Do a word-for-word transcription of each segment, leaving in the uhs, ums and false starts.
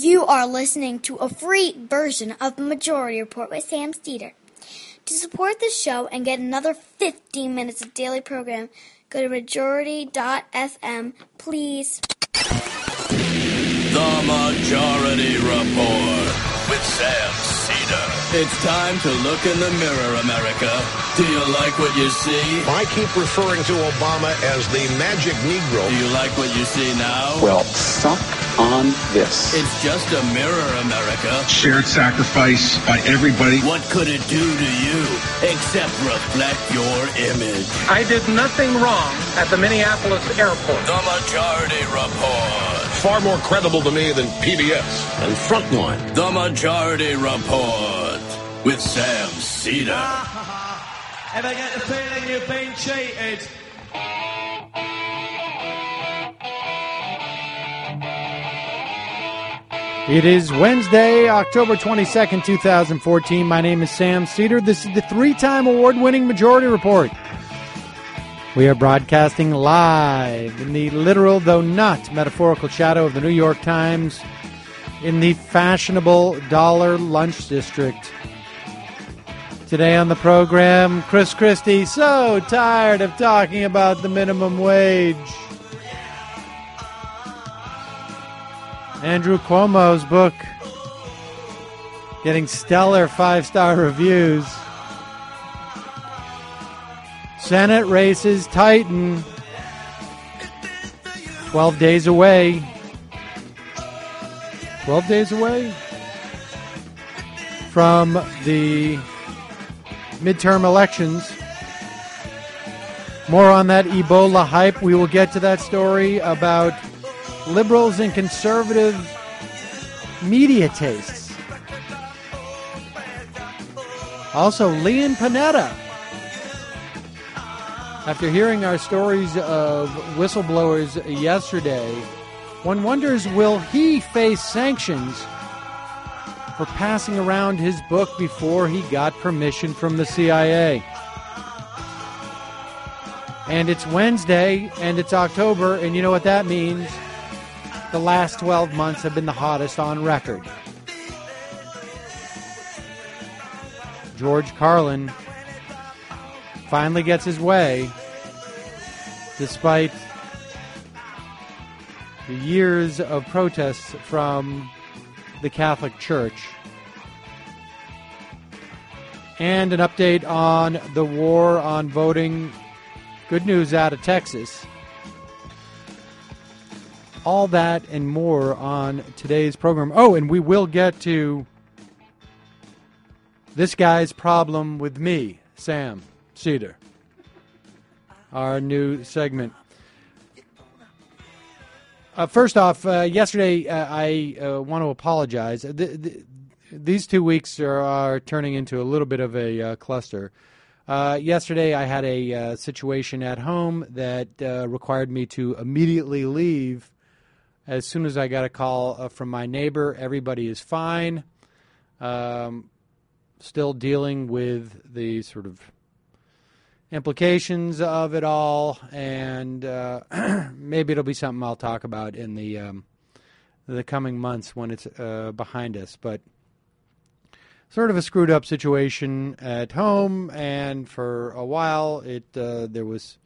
You are listening to a free version of the Majority Report with Sam Steeder. To support this show and get another fifteen minutes of daily program, go to majority dot f m, please. The Majority Report with Sam Steeder. It's time to look in the mirror, America. Do you like what you see? I keep referring to Obama as the magic Negro. Do you like what you see now? Well, suck on this. It's just a mirror, America. Shared sacrifice by everybody. What could it do to you except reflect your image? I did nothing wrong at the Minneapolis airport. The Majority Report. Far more credible to me than P B S and Frontline. The Majority Report with Sam Steeder. If I get the feeling you've been cheated. It is Wednesday, October twenty-second, two thousand fourteen. My name is Sam Steeder. This is the three-time award-winning Majority Report. We are broadcasting live in the literal, though not metaphorical, shadow of the New York Times in the fashionable Dollar Lunch District. Today on the program, Chris Christie, so tired of talking about the minimum wage. Andrew Cuomo's book getting stellar five-star reviews. Senate races tighten. Twelve days away. Twelve days away from the midterm elections. More on that Ebola hype. We will get to that story about liberals and conservative media tastes. Also, Leon Panetta. After hearing our stories of whistleblowers yesterday, one wonders, will he face sanctions for passing around his book before he got permission from the C I A? And it's Wednesday, and it's October, and you know what that means? The last twelve months have been the hottest on record. George Carlin finally gets his way, despite the years of protests from the Catholic Church. And an update on the war on voting. Good news out of Texas. All that and more on today's program. Oh, and we will get to this guy's problem with me, Sam Steeder. Our new segment. Uh, first off, uh, yesterday uh, I uh, want to apologize. The, the, these two weeks are, are turning into a little bit of a uh, cluster. Uh, yesterday I had a uh, situation at home that uh, required me to immediately leave. As soon as I got a call uh, from my neighbor, everybody is fine. Um, still dealing with the sort of implications of it all, and uh, maybe it'll be something I'll talk about in the um, the coming months when it's uh, behind us. But sort of a screwed up situation at home, and for a while it uh, there was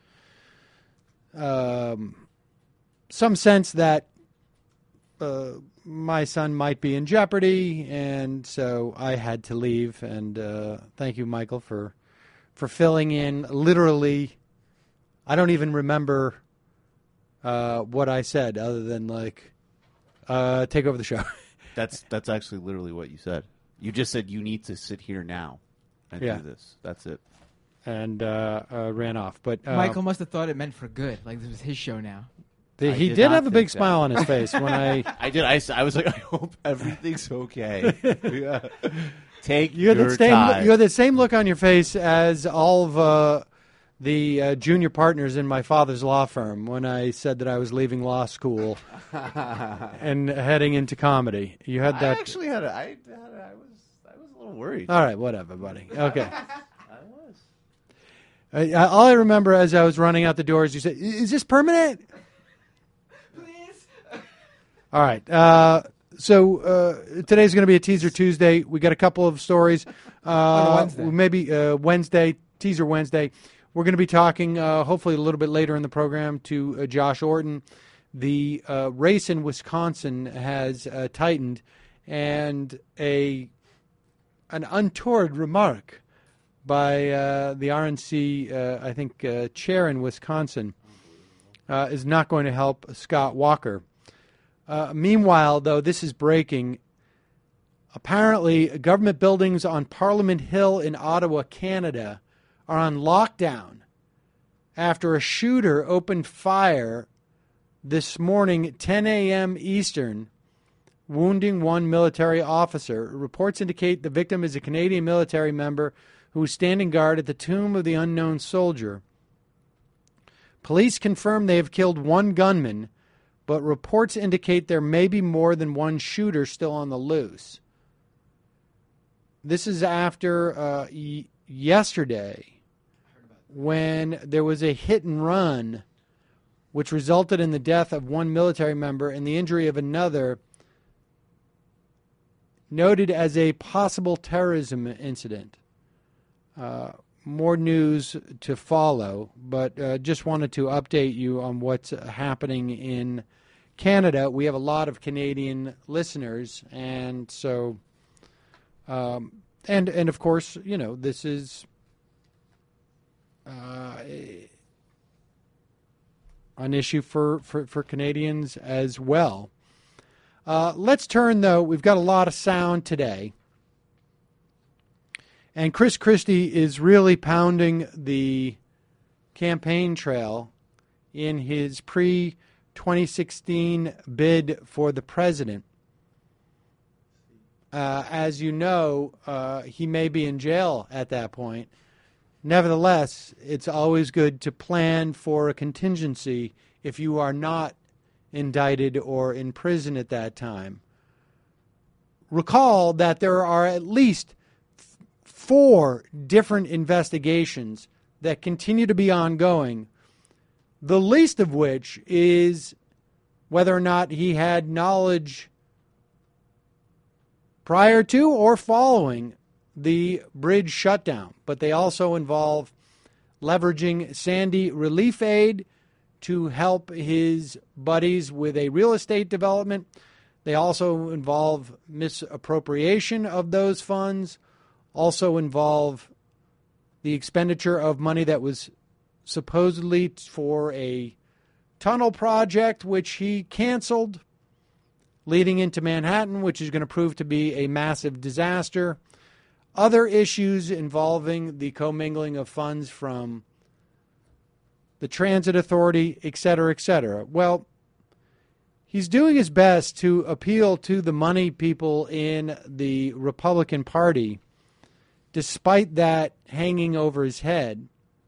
um, some sense that uh, my son might be in jeopardy, and so I had to leave. And uh, thank you, Michael, for for filling in. Literally, I don't even remember uh, what I said other than, like, uh, take over the show. That's that's actually literally what you said. You just said you need to sit here now and yeah. do this. That's it. And uh, uh, ran off. But uh, Michael must have thought it meant for good. Like, this was his show now. The, he did did not have a big think that. smile on his face when I... I did. I, I was like, I hope everything's okay. Yeah. Take you had your the same, time. You had the same look on your face as all of uh, the uh, junior partners in my father's law firm when I said that I was leaving law school and heading into comedy. You had that. I actually had. A, I, had a, I was. I was a little worried. All right, whatever, buddy. Okay. I was. I, I, all I remember as I was running out the doors, you said, "Is this permanent?" Please. All right. Uh, so uh, today's going to be a Teaser Tuesday. We got a couple of stories. Uh, On Wednesday. Maybe uh, Wednesday, Teaser Wednesday. We're going to be talking, uh, hopefully a little bit later in the program, to uh, Josh Orton. The uh, race in Wisconsin has uh, tightened, and a an untoward remark by uh, the R N C, uh, I think, uh, chair in Wisconsin uh, is not going to help Scott Walker. Uh, meanwhile, though, this is breaking. Apparently, government buildings on Parliament Hill in Ottawa, Canada, are on lockdown after a shooter opened fire this morning at ten a.m. Eastern, wounding one military officer. Reports indicate the victim is a Canadian military member who was standing guard at the tomb of the unknown soldier. Police confirm they have killed one gunman, but reports indicate there may be more than one shooter still on the loose. This is after uh, y- yesterday when there was a hit and run which resulted in the death of one military member and the injury of another, noted as a possible terrorism incident. Uh, more news to follow, but uh, just wanted to update you on what's happening in Canada. We have a lot of Canadian listeners, and so, um, and and of course, you know, this is uh, an issue for, for, for Canadians as well. Uh, let's turn, though. We've got a lot of sound today. And Chris Christie is really pounding the campaign trail in his pre twenty sixteen bid for the president. Uh, as you know, uh, he may be in jail at that point. Nevertheless, it's always good to plan for a contingency if you are not indicted or in prison at that time. Recall that there are at least four different investigations that continue to be ongoing, the least of which is whether or not he had knowledge prior to or following the bridge shutdown. But they also involve leveraging Sandy relief aid to help his buddies with a real estate development. They also involve misappropriation of those funds, also involve the expenditure of money that was supposedly for a tunnel project, which he canceled, leading into Manhattan, which is going to prove to be a massive disaster. Other issues involving the commingling of funds from the Transit Authority, et cetera, et cetera. Well, he's doing his best to appeal to the money people in the Republican Party, despite that hanging over his head.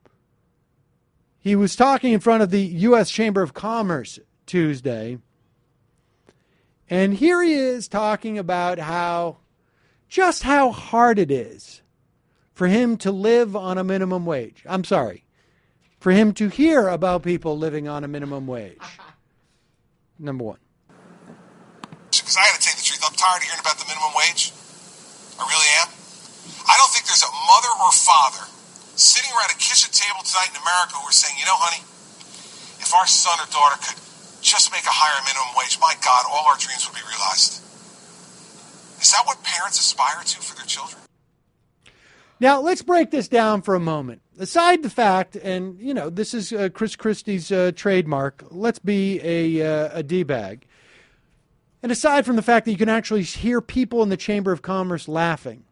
He was talking in front of the U S Chamber of Commerce Tuesday, and here he is talking about how, just how hard it is for him to live on a minimum wage. I'm sorry, for him to hear about people living on a minimum wage. Number one. Because I got to tell you the truth, I'm tired of hearing about the minimum wage. I really am. I don't think there's a mother or father sitting around a kitchen table tonight in America who are saying, you know, honey, if our son or daughter could just make a higher minimum wage, my God, all our dreams would be realized. Is that what parents aspire to for their children? Now, let's break this down for a moment. Aside the fact, and, you know, this is uh, Chris Christie's uh, trademark, let's be a, uh, a D-bag. And aside from the fact that you can actually hear people in the Chamber of Commerce laughing,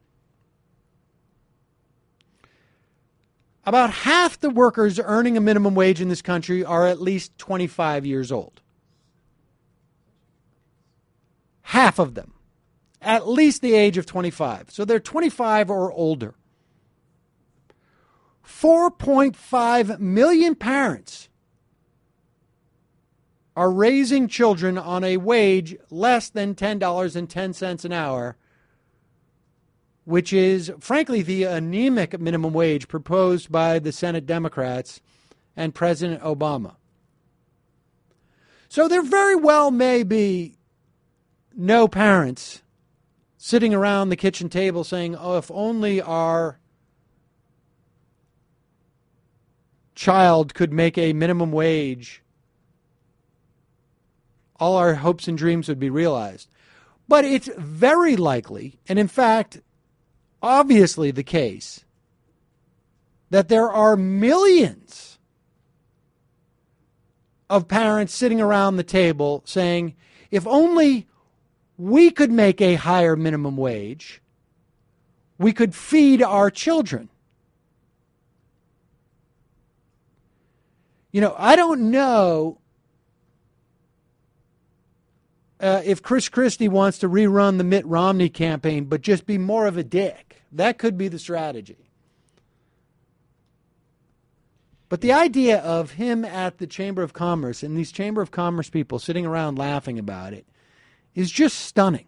about half the workers earning a minimum wage in this country are at least twenty-five years old. Half of them. At least the age of twenty-five. So they're twenty-five or older. four point five million parents are raising children on a wage less than ten dollars and ten cents an hour, which is, frankly, the anemic minimum wage proposed by the Senate Democrats and President Obama. So there very well may be know parents sitting around the kitchen table saying, oh, if only our child could make a minimum wage, all our hopes and dreams would be realized. But it's very likely, and in fact, obviously the case, that there are millions of parents sitting around the table saying, if only we could make a higher minimum wage, we could feed our children. You know, I don't know uh, if Chris Christie wants to rerun the Mitt Romney campaign, but just be more of a dick. That could be the strategy. But the idea of him at the Chamber of Commerce and these Chamber of Commerce people sitting around laughing about it is just stunning.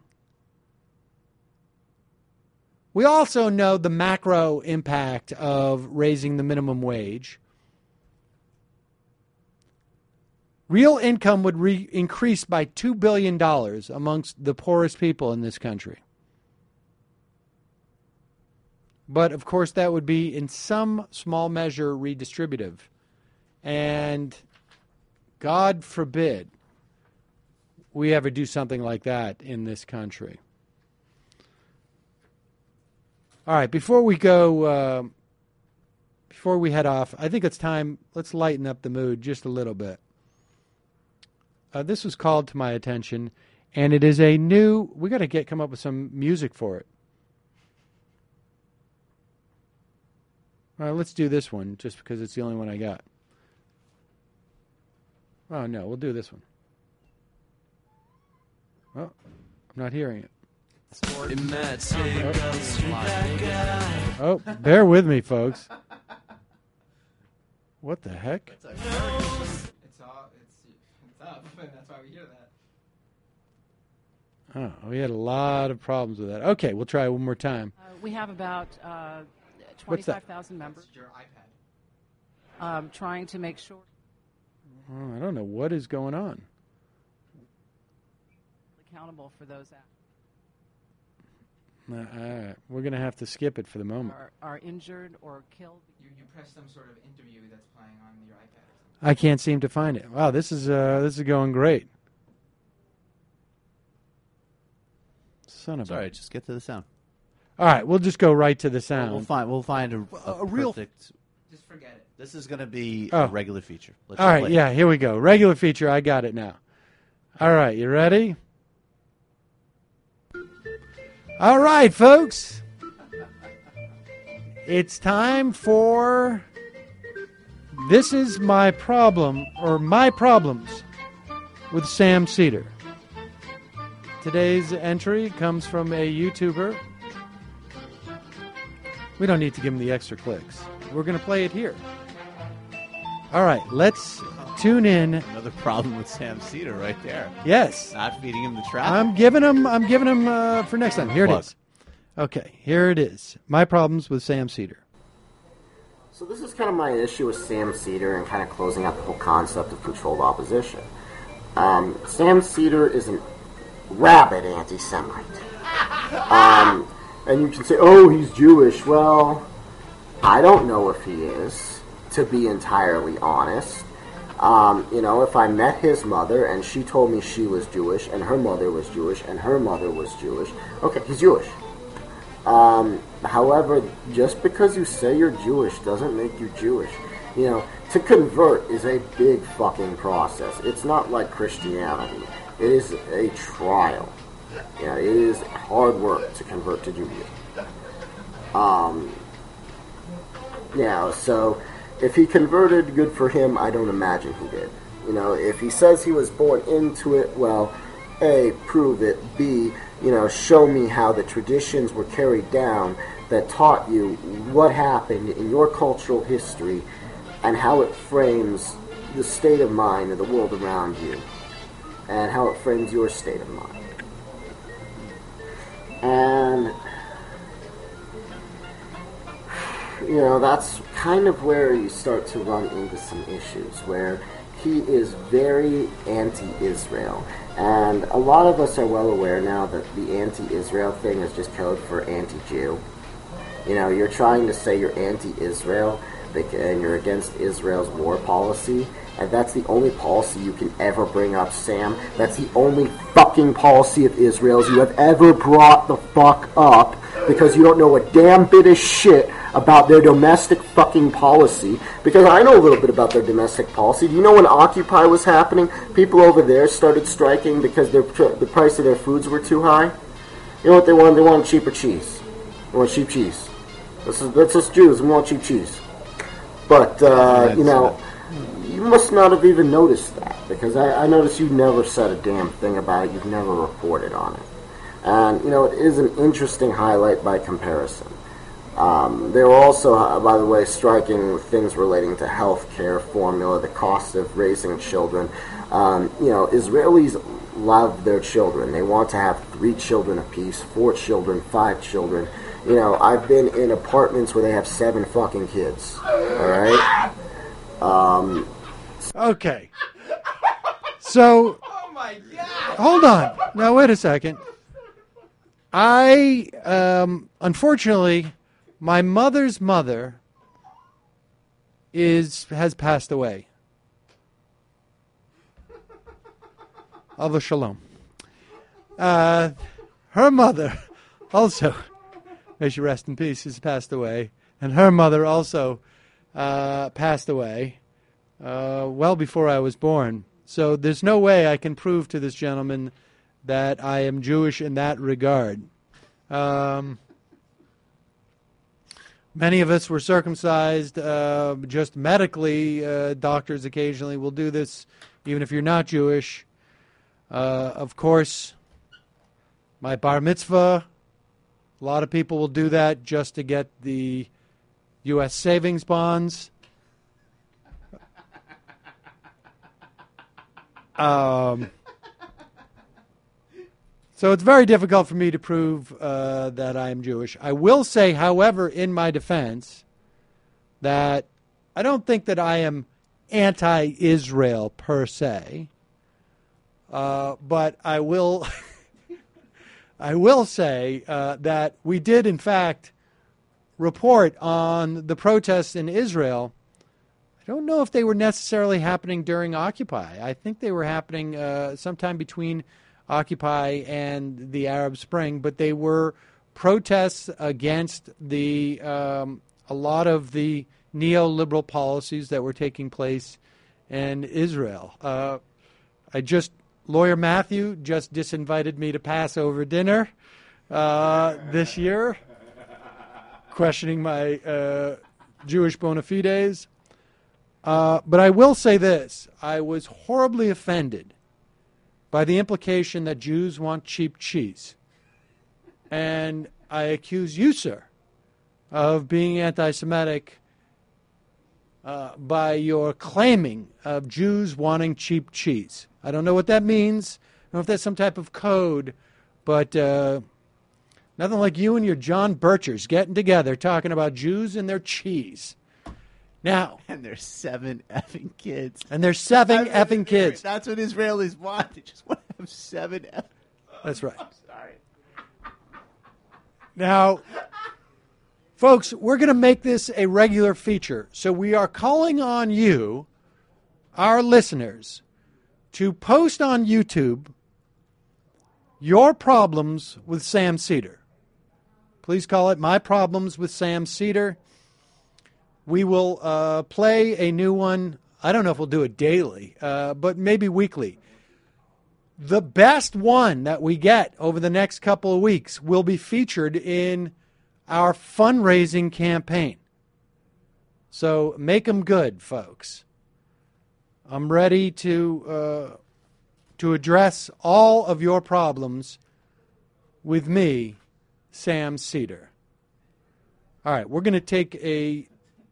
We also know the macro impact of raising the minimum wage. Real income would re- increase by two billion dollars amongst the poorest people in this country. But, of course, that would be in some small measure redistributive. And God forbid we ever do something like that in this country. All right, before we go, uh, before we head off, I think it's time, let's lighten up the mood just a little bit. Uh, this was called to my attention, and it is a new, we got to get come up with some music for it. All right, let's do this one, just because it's the only one I got. Oh, no, we'll do this one. Oh, I'm not hearing it. Oh, oh bear with me, folks. What the heck? It's, all, it's, it's up, and that's why we hear that. Oh, we had a lot of problems with that. Okay, we'll try one more time. Uh, we have about uh, twenty-five thousand members. Your iPad. Um, trying to make sure. Oh, I don't know what is going on. Accountable for those acts. Uh, all right. We're going to have to skip it for the moment. Are, are injured or killed. You, you press some sort of interview that's playing on your iPad. I can't seem to find it. Wow, this is uh, this is going great. Son of Sorry, a... just get to the sound. All right, we'll just go right to the sound. We'll find we'll find a, a, a real. Perfect... Just forget it. This is going to be oh. a regular feature. Let's All right, yeah, it. Here we go. Regular feature. I got it now. All right, you ready? All right, folks. It's time for This Is My Problem, or My Problems, with Sam Seder. Today's entry comes from a YouTuber. We don't need to give him the extra clicks. We're going to play it here. All right, let's tune in. Another problem with Sam Seder right there. Yes. Not feeding him the traffic. I'm giving him, I'm giving him uh, for next time. Here it is. Okay, here it is. My Problems with Sam Seder. So this is kind of my issue with Sam Seder and kind of closing out the whole concept of controlled opposition. Um, Sam Seder is a rabid anti-Semite. Um, and you can say, oh, he's Jewish. Well, I don't know if he is, to be entirely honest. Um, you know, if I met his mother and she told me she was Jewish and her mother was Jewish and her mother was Jewish, okay, he's Jewish. Um, however, just because you say you're Jewish doesn't make you Jewish. You know, to convert is a big fucking process. It's not like Christianity. It is a trial. Yeah, it is hard work to convert to Judaism. Um, yeah, so if he converted, good for him. I don't imagine he did. You know, if he says he was born into it, well, A, prove it. B, you know, show me how the traditions were carried down that taught you what happened in your cultural history and how it frames the state of mind of the world around you and how it frames your state of mind. And, you know, that's kind of where you start to run into some issues, where he is very anti-Israel. And a lot of us are well aware now that the anti-Israel thing is just code for anti-Jew. You know, you're trying to say you're anti-Israel and you're against Israel's war policy, and that's the only policy you can ever bring up, Sam. That's the only fucking policy of Israel's you have ever brought the fuck up, because you don't know a damn bit of shit about their domestic fucking policy. Because I know a little bit about their domestic policy. Do you know when Occupy was happening, people over there started striking because their the price of their foods were too high? You know what they wanted? They wanted cheaper cheese. They want cheap cheese. This is, that's us Jews. We want cheap cheese. But, uh, you know, you must not have even noticed that, because I, I noticed you never said a damn thing about it. You've never reported on it. And, you know, it is an interesting highlight by comparison. Um, they were also, uh, by the way, striking with things relating to health care, formula, the cost of raising children. Um, you know, Israelis love their children. They want to have three children apiece, four children, five children. You know, I've been in apartments where they have seven fucking kids. All right? Um, okay. So, Oh my God! hold on. Now, wait a second. I, um, unfortunately, my mother's mother is has passed away. Ava Shalom. Uh, her mother also, may she rest in peace, has passed away. And her mother also uh, passed away uh, well before I was born. So there's no way I can prove to this gentleman that I am Jewish in that regard. Um, many of us were circumcised uh, just medically. Uh, doctors occasionally will do this, even if you're not Jewish. Uh, of course, my bar mitzvah, a lot of people will do that just to get the U S savings bonds. Um, so it's very difficult for me to prove uh, that I am Jewish. I will say, however, in my defense, that I don't think that I am anti-Israel per se, uh, but I will, I will say uh, that we did, in fact, report on the protests in Israel. I don't know if they were necessarily happening during Occupy. I think they were happening uh, sometime between Occupy and the Arab Spring, but they were protests against the um, a lot of the neoliberal policies that were taking place in Israel. Uh, I just, Lawyer Matthew just disinvited me to Passover dinner uh, this year, questioning my uh, Jewish bona fides. Uh, but I will say this. I was horribly offended by the implication that Jews want cheap cheese. And I accuse you, sir, of being anti-Semitic uh, by your claiming of Jews wanting cheap cheese. I don't know what that means. I don't know if that's some type of code, but uh, nothing like you and your John Birchers getting together talking about Jews and their cheese. Now, and there's seven effing kids. And there's seven That's effing kids. That's what Israelis want. They just want to have seven effing. That's right. I'm sorry. Now, folks, we're going to make this a regular feature. So we are calling on you, our listeners, to post on YouTube your problems with Sam Seder. Please call it My Problems with Sam Seder. We will uh, play a new one. I don't know if we'll do it daily, uh, but maybe weekly. The best one that we get over the next couple of weeks will be featured in our fundraising campaign. So make them good, folks. I'm ready to uh, to address all of your problems with me, Sam Seder. All right, we're going to take a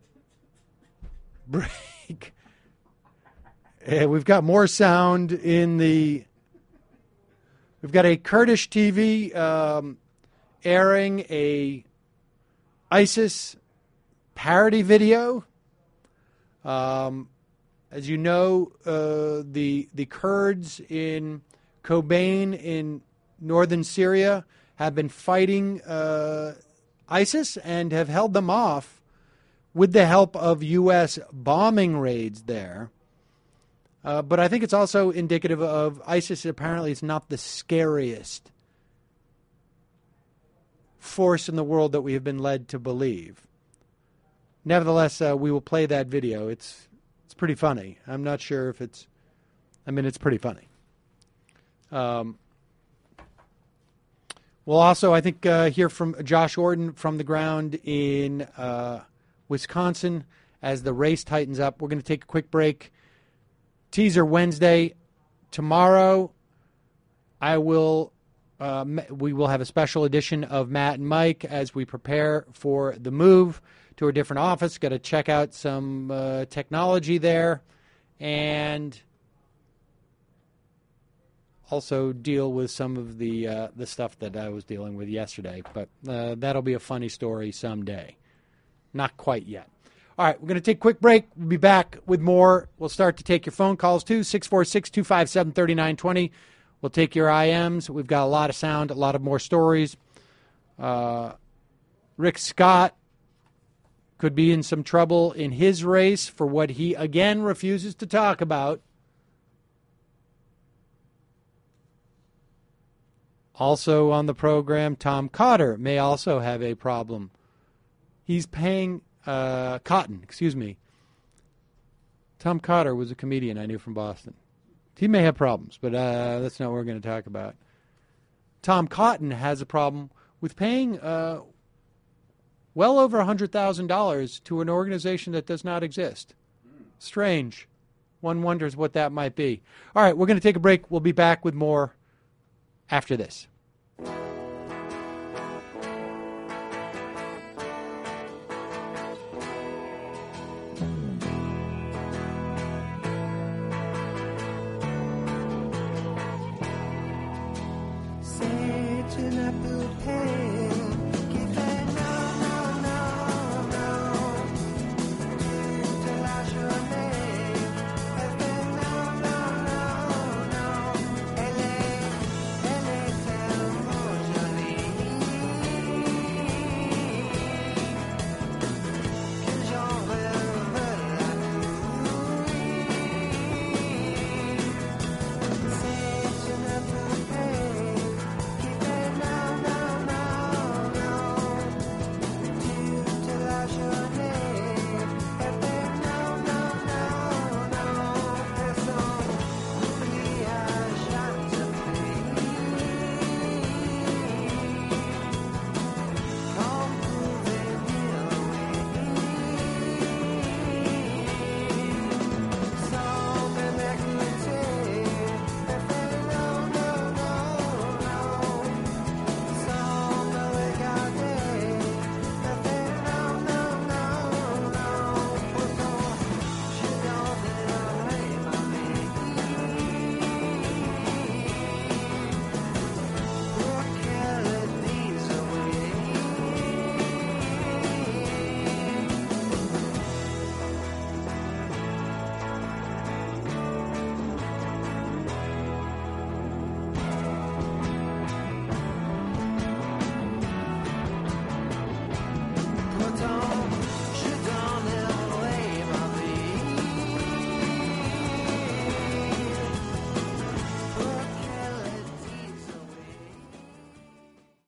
break. And we've got more sound in the... We've got a Kurdish T V um, airing a ISIS parody video. Um, as you know, uh, the the Kurds in Kobane in northern Syria have been fighting uh, ISIS and have held them off with the help of U S bombing raids there. Uh, but I think it's also indicative of ISIS apparently is not the scariest force in the world that we have been led to believe. Nevertheless, uh, we will play that video. It's it's pretty funny. I'm not sure if it's... I mean, it's pretty funny. Um, we'll also, I think, uh, hear from Josh Orton from the ground in uh, Wisconsin as the race tightens up. We're going to take a quick break. Teaser Wednesday. Tomorrow, I will... Uh, we will have a special edition of Matt and Mike as we prepare for the move to a different office. Got to check out some uh, technology there and also deal with some of the uh, the stuff that I was dealing with yesterday. But uh, that'll be a funny story someday. Not quite yet. All right, we're going to take a quick break. We'll be back with more. We'll start to take your phone calls too, six four six, two five seven, three nine two zero. We'll take your I Ms. We've got a lot of sound, a lot of more stories. Uh, Rick Scott could be in some trouble in his race for what he, again, refuses to talk about. Also on the program, Tom Cotter may also have a problem. He's paying, uh, Cotton, excuse me. Tom Cotter was a comedian I knew from Boston. He may have problems, but uh, that's not what we're going to talk about. Tom Cotton has a problem with paying uh, well over one hundred thousand dollars to an organization that does not exist. Strange. One wonders what that might be. All right, we're going to take a break. We'll be back with more after this.